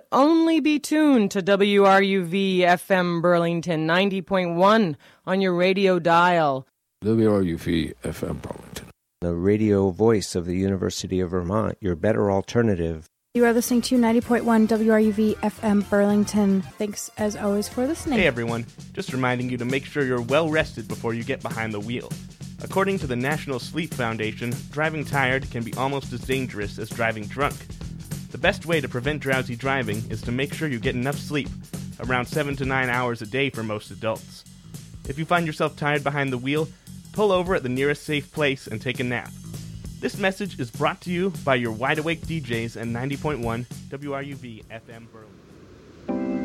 only be tuned to WRUV FM Burlington 90.1 on your radio dial. WRUV FM Burlington, the radio voice of the University of Vermont, your better alternative. You are listening to 90.1 WRUV FM Burlington. Thanks, as always, for listening. Hey, everyone. Just reminding you to make sure you're well rested before you get behind the wheel. According to the National Sleep Foundation, driving tired can be almost as dangerous as driving drunk. The best way to prevent drowsy driving is to make sure you get enough sleep, around 7 to 9 hours a day for most adults. If you find yourself tired behind the wheel, pull over at the nearest safe place and take a nap. This message is brought to you by your Wide Awake DJs and 90.1 WRUV FM Burlington.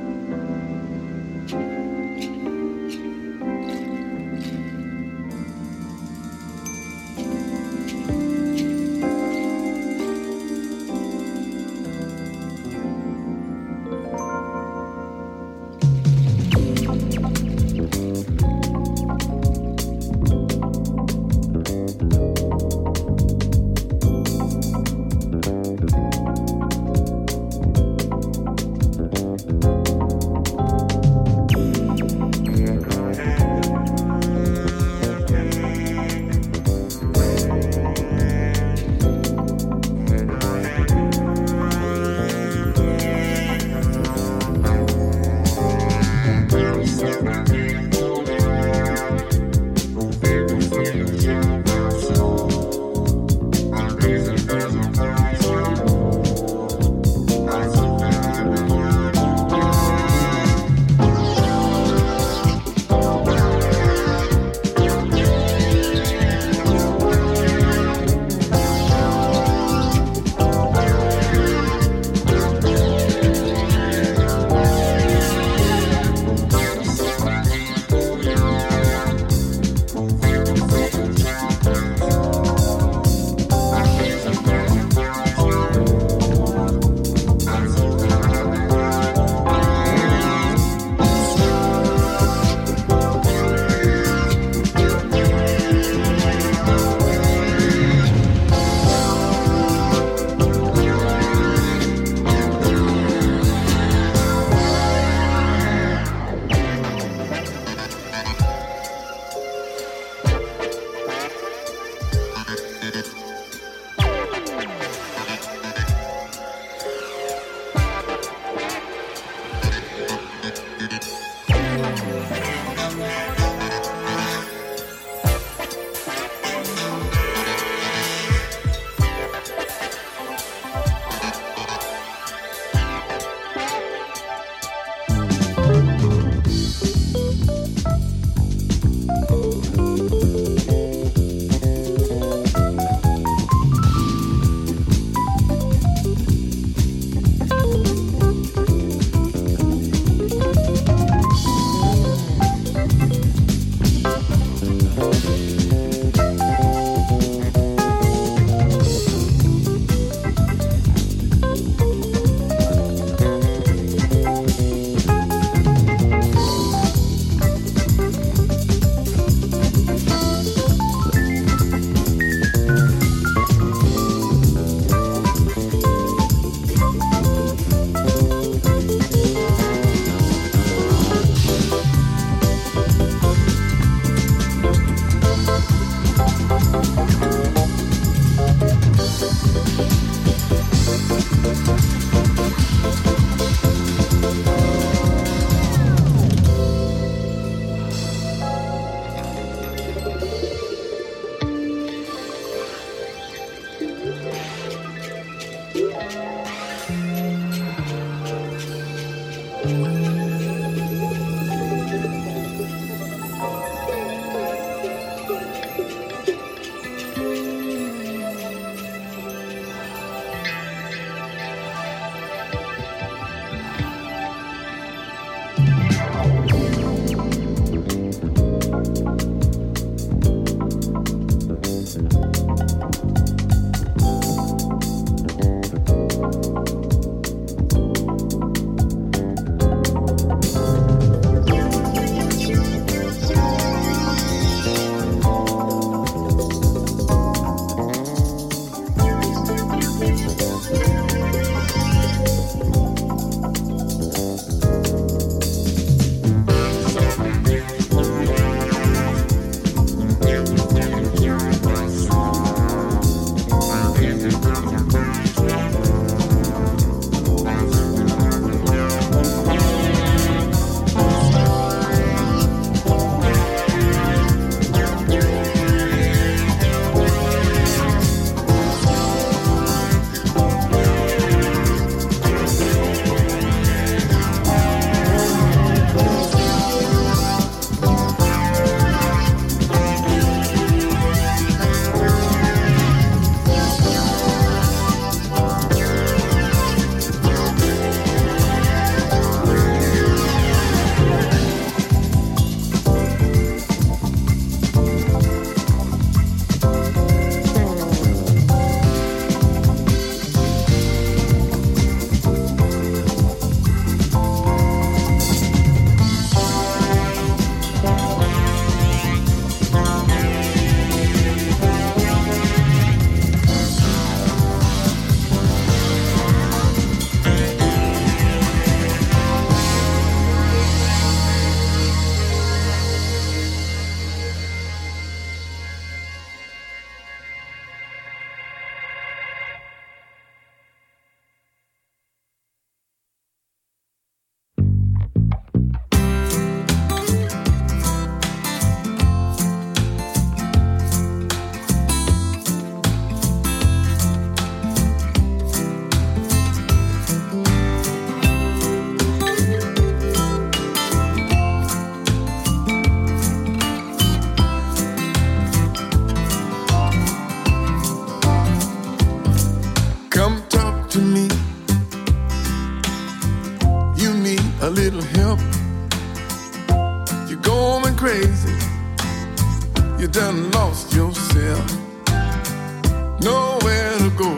a little help. You're going crazy. You done lost yourself. Nowhere to go,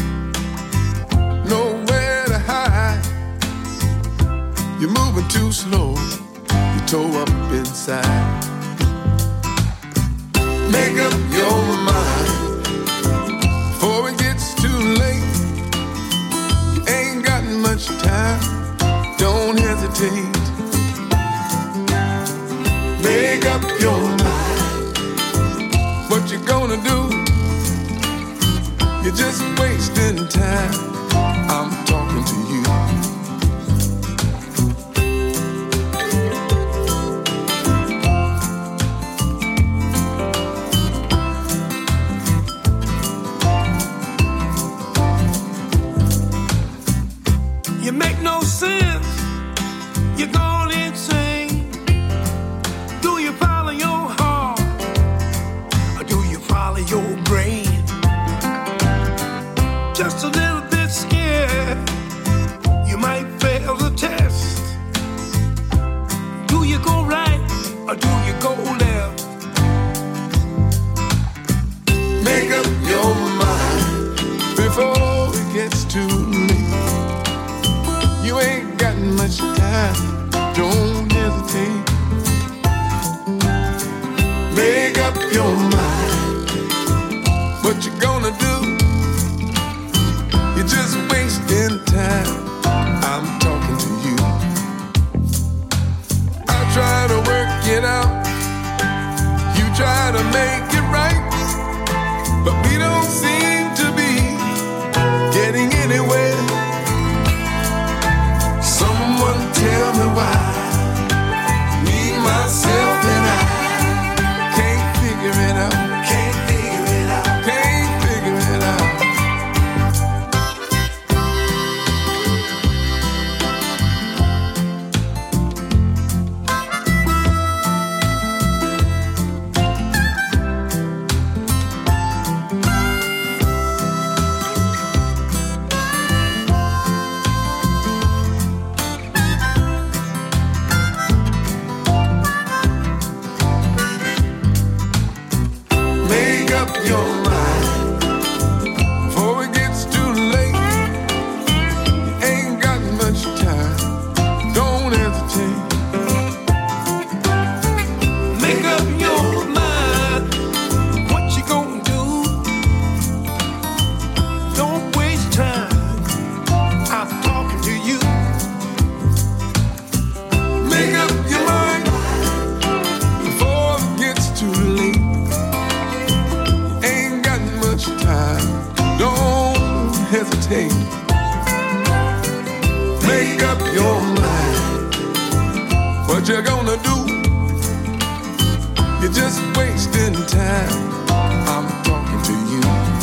nowhere to hide. You're moving too slow. You're toe up inside. Make up your mind before it gets too late. You ain't got much time. Don't hesitate. Make up your mind. What you gonna do? You're just wasting time. I'm talking to you. You make no sense. You're gone insane. Do you follow your heart or do you follow your brain? Just a little bit scared. You might fail the test. Do you go right or do you go left? Make up your mind before it gets too late. You ain't got much time. Don't hesitate. Make up your mind. What you gonna do? You're just wasting time. I'm talking to you. I try to work it out. You try to make it right. But we don't seem to be getting anywhere. Someone tell me why. Me, myself, and I can't figure it out. Can't figure it out. Can't figure it out. Your mind before it gets too late. Ain't got much time. Don't hesitate. Make up your mind. What you gonna do? Don't waste time. I'm talking to you. Make up your mind before it gets too late. Time. Don't hesitate. Make up your mind. What you gonna do? You're just wasting time. I'm talking to you.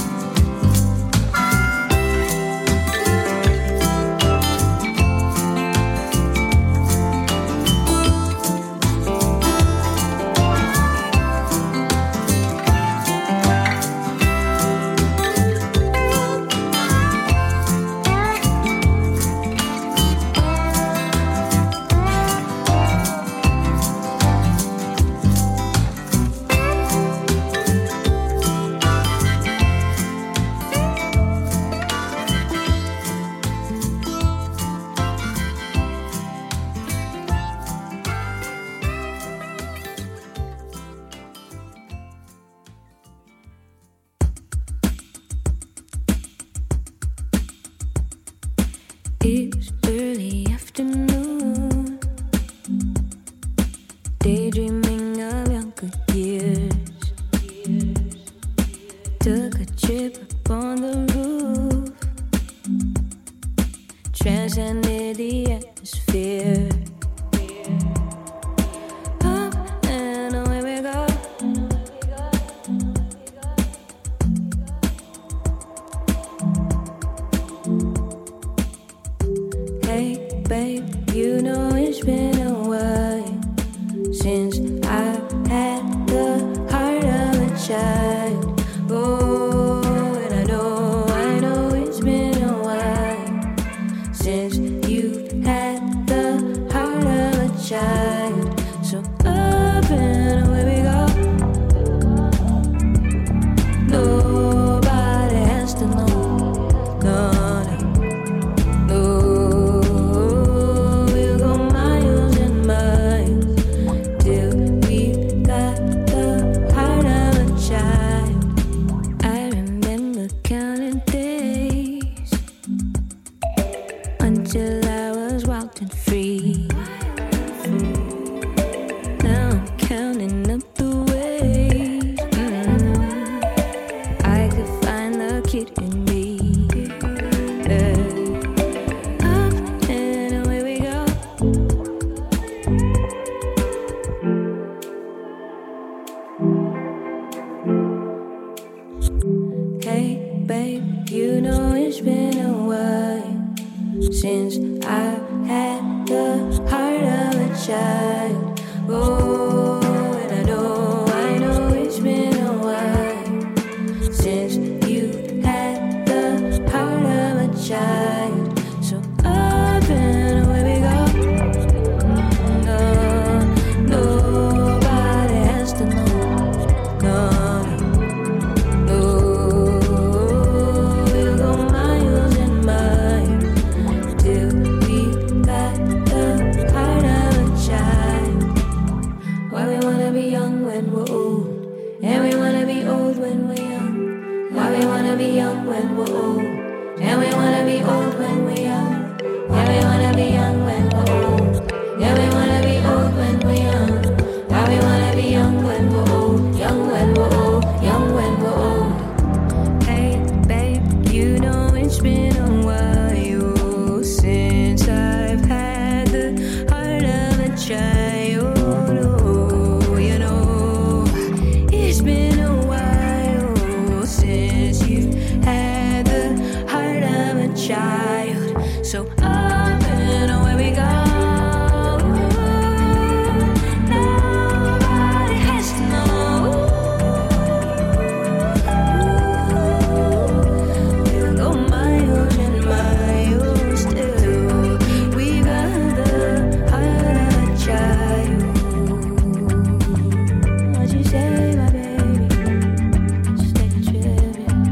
It's early afternoon, daydreaming of younger years. Took a trip up on the roof, transcended the atmosphere. Up and away we go. Hey, babe, you know it's been a while since I've had the heart of a child. Oh, and I know it's been a while since you've had the heart child. Oh, and I know it's been a while since you had the heart of a child. So up and away we go. Nobody has to know. No, we'll go miles and miles till we got the heart of a child. Why we wanna be young when we're old, and we wanna be old when we're young. Why we wanna be young when we're old, and we wanna be old when we're young. Yeah, we wanna be young when we're old. Yeah, we wanna be old when we're young. Why we wanna be young when we're old, young when we're old, young when we're old. Hey, babe, you know it's been a while since I've had the heart of a child. Oh, you know, it's been a while since you had the heart of a child. So up and away we go. Nobody has to know. We'll go miles and miles till we got the heart of a child. What you say, my baby? Just take a trip, yeah.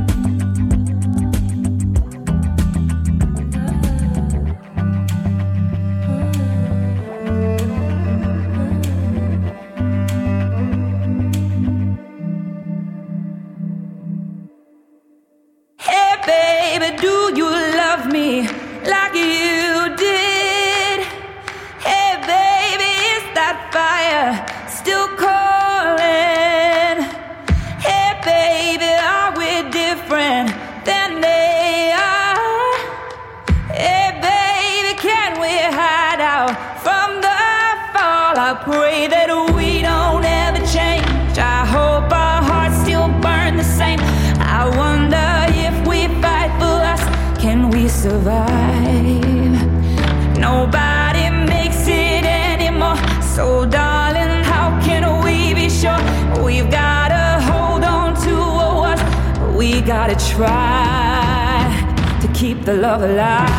Hey baby, do you love me like you did? Hey baby, is that fire still calling? Hey baby, are we different than they are? Hey baby, can we hide out from the fall? I pray that we don't ever change. I hope our hearts still burn the same. I wonder if we fight for us, can we survive? Nobody makes it anymore. So darling, how can we be sure? We've gotta hold on to what was. We gotta try to keep the love alive.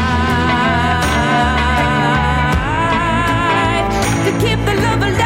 To keep the love alive.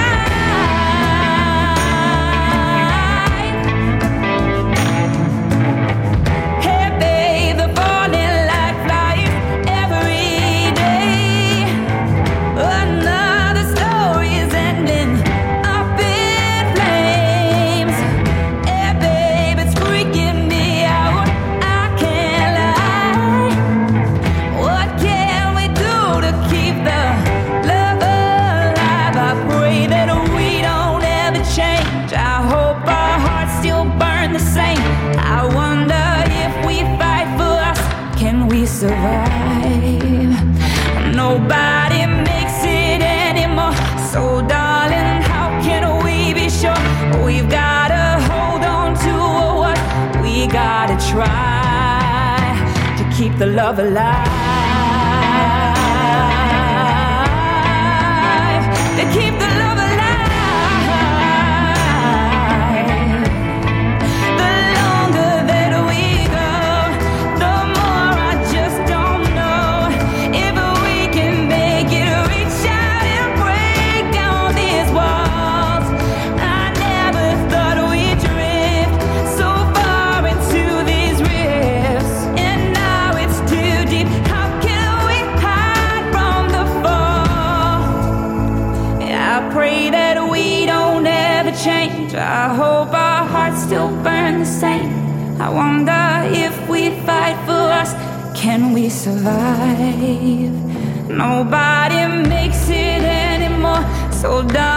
Hey babe, the falling like flies every day. Another story is ending up in flames. Hey babe, it's freaking me out, I can't lie. What can we do to keep the love alive? I pray that we don't ever change. I hope our hearts still burn the same. I wonder if we fight for us, can we survive? Nobody makes it anymore. So darling, how can we be sure? We've gotta hold on to what we gotta try to keep the love alive. To keep the love alive. The longer that we go, the more I just don't know if we can make it, reach out and break down these walls. I never thought we'd drift so far into these rifts, and now it's too deep. How can we hide from the fall? I pray that we don't ever change. I hope our hearts still burn the same. I wonder if we fight for us, can we survive? Nobody makes it anymore. So darling,